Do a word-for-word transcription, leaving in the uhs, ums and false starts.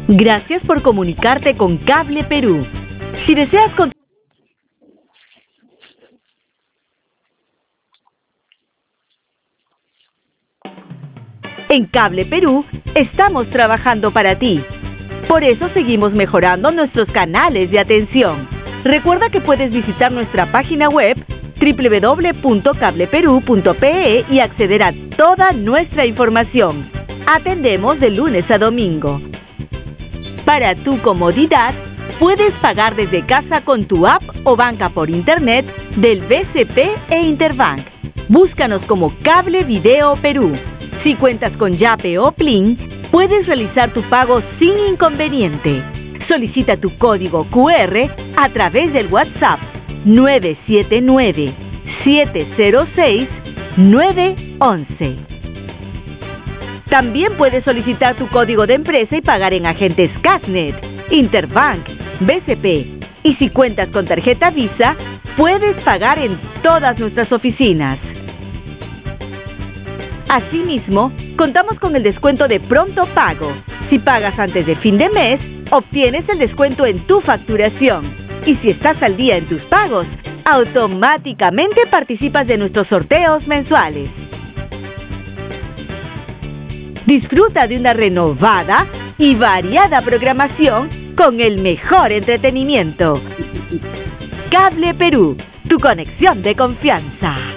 Gracias por comunicarte con Cable Perú. Si deseas con En Cable Perú estamos trabajando para ti. Por eso seguimos mejorando nuestros canales de atención. Recuerda que puedes visitar nuestra página web doble u doble u doble u punto cable perú punto pe e y acceder a toda nuestra información. Atendemos de lunes a domingo. Para tu comodidad, puedes pagar desde casa con tu app o banca por internet del B C P e Interbank. Búscanos como Cable Video Perú. Si cuentas con Yape o Plin, puedes realizar tu pago sin inconveniente. Solicita tu código cu erre a través del WhatsApp nueve siete nueve, siete cero seis, nueve uno uno. También puedes solicitar tu código de empresa y pagar en agentes Casnet, Interbank, B C P. Y si cuentas con tarjeta Visa, puedes pagar en todas nuestras oficinas. Asimismo, contamos con el descuento de pronto pago. Si pagas antes de fin de mes, obtienes el descuento en tu facturación. Y si estás al día en tus pagos, automáticamente participas de nuestros sorteos mensuales. Disfruta de una renovada y variada programación con el mejor entretenimiento. Cable Perú, tu conexión de confianza.